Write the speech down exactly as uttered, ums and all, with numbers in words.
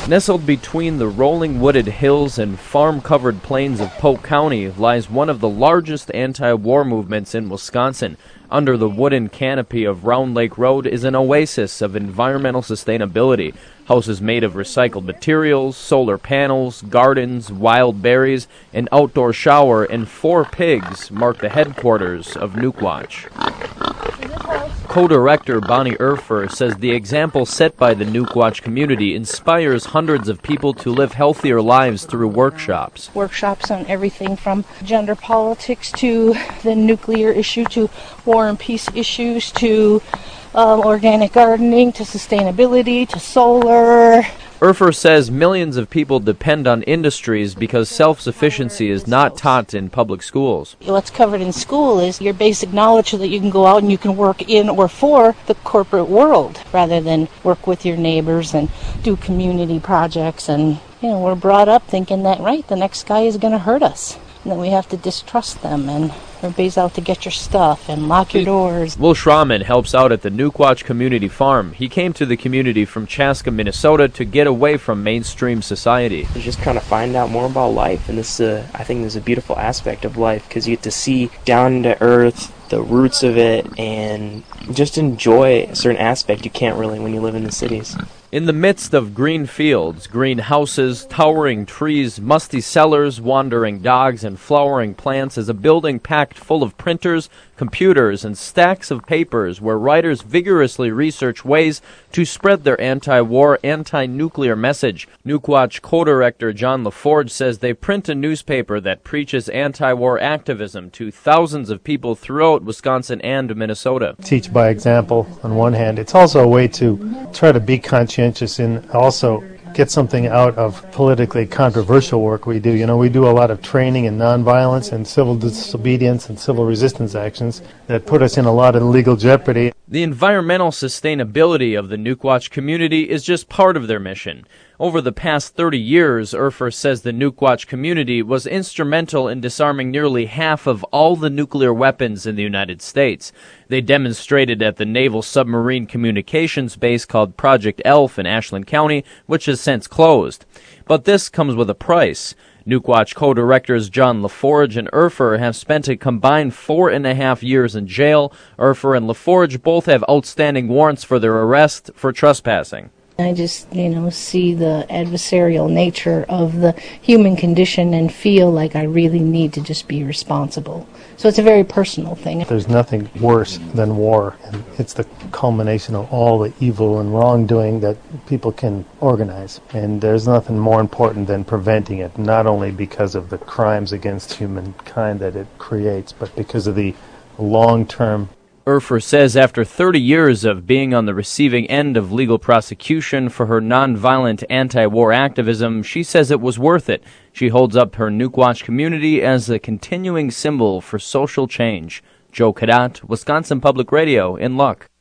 Nestled between the rolling wooded hills and farm-covered plains of Polk County lies one of the largest anti-war movements in Wisconsin. Under the wooden canopy of Round Lake Road is an oasis of environmental sustainability. Houses made of recycled materials, solar panels, gardens, wild berries, an outdoor shower, and four pigs mark the headquarters of Nukewatch. Co-director Bonnie Erfer says the example set by the Nukewatch community inspires hundreds of people to live healthier lives through workshops. Workshops on everything from gender politics to the nuclear issue to war and peace issues to um, organic gardening to sustainability to solar. Erfer says millions of people depend on industries because self-sufficiency is not taught in public schools. What's covered in school is your basic knowledge so that you can go out and you can work in or for the corporate world rather than work with your neighbors and do community projects. And, you know, we're brought up thinking that, right, the next guy is going to hurt us. And then we have to distrust them, and everybody's out to get your stuff and lock your doors. Will Schraman helps out at the Nukewatch Community Farm. He came to the community from Chaska, Minnesota to get away from mainstream society. You just kind of find out more about life, and this uh, I think this is a beautiful aspect of life because you get to see down to earth the roots of it and just enjoy a certain aspect you can't really when you live in the cities. In the midst of green fields, green houses, towering trees, musty cellars, wandering dogs, and flowering plants is a building packed full of printers, computers, and stacks of papers where writers vigorously research ways to spread their anti-war, anti-nuclear message. Nukewatch co-director John LaForge says they print a newspaper that preaches anti-war activism to thousands of people throughout Wisconsin and Minnesota. Teach by example on one hand. It's also a way to try to be conscientious and also get something out of politically controversial work we do. You know, we do a lot of training in nonviolence and civil disobedience and civil resistance actions that put us in a lot of legal jeopardy. The environmental sustainability of the Nukewatch community is just part of their mission. Over the past thirty years, Erfer says the Nukewatch community was instrumental in disarming nearly half of all the nuclear weapons in the United States. They demonstrated at the Naval Submarine Communications Base called Project Elf in Ashland County, which has since closed. But this comes with a price. Nukewatch co-directors John LaForge and Erfer have spent a combined four and a half years in jail. Erfer and LaForge both have outstanding warrants for their arrest for trespassing. I just, you know, see the adversarial nature of the human condition and feel like I really need to just be responsible. So it's a very personal thing. There's nothing worse than war, and it's the culmination of all the evil and wrongdoing that people can organize. And there's nothing more important than preventing it, not only because of the crimes against humankind that it creates, but because of the long-term. Erfer says after thirty years of being on the receiving end of legal prosecution for her nonviolent anti-war activism, she says it was worth it. She holds up her Nukewatch community as a continuing symbol for social change. Joe Cadat, Wisconsin Public Radio, in Luck.